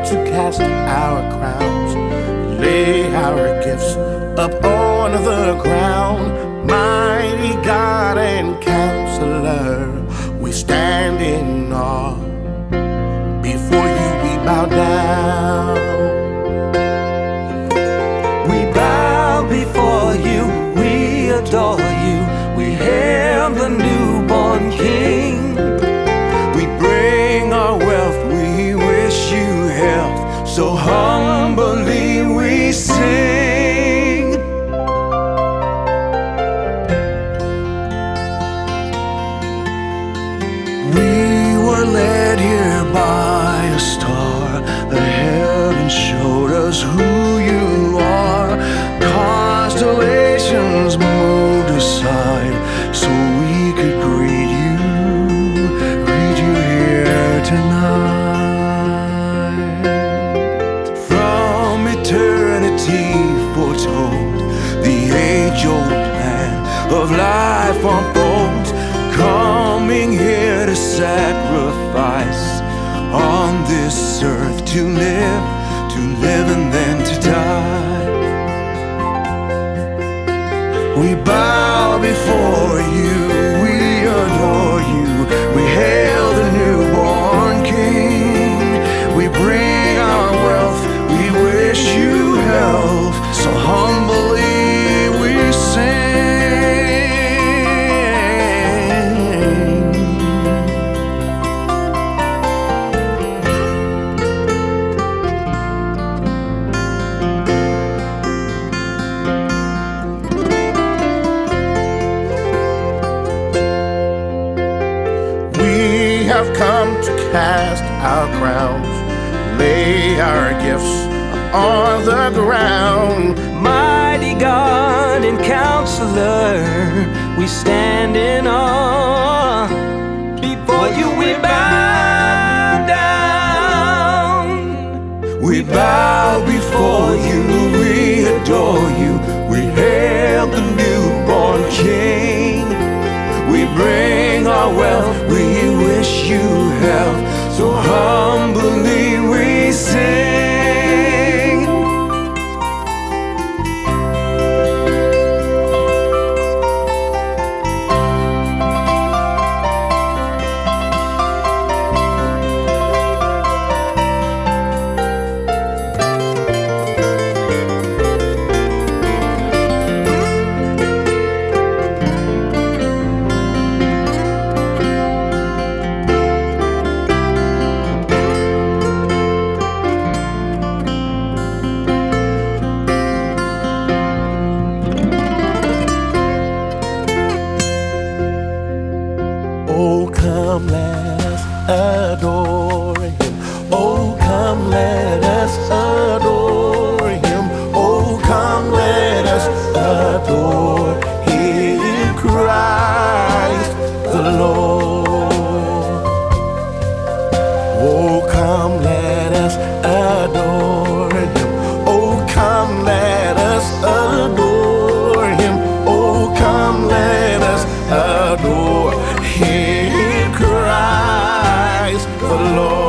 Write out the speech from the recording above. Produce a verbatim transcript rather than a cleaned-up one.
to cast our crowns, lay our gifts up on the ground. Mighty God and Counselor, we stand in awe. Before you we bow down. We bow before you, we adore you. We hail the newborn King. We bring our wealth, we wish you health. So humbly we sing. We were led here by a star. The heavens showed us who you are. Constellations moved aside so we could greet you, greet you here tonight. From eternity foretold, the age-old plan of life unfolds, coming here to sacrifice on this earth, to live, to live and then to die. We bow before you, we adore you. We hail the newborn King. We bring our wealth, we wish you health. So humbly we sing. Have come to cast our crowns, lay our gifts on the ground. Mighty God and Counselor, we stand in awe. Before you we bow down. We bow before you, we adore you. We hail the newborn King. We bring our wealth, we wish you health. So humbly we sing. Oh, come let us adore him. Oh, come let us adore him. Oh, come let us adore him, Christ the Lord. Oh, come let us adore him. Oh, come let us adore him. Oh, come let us adore him, Christ the Lord.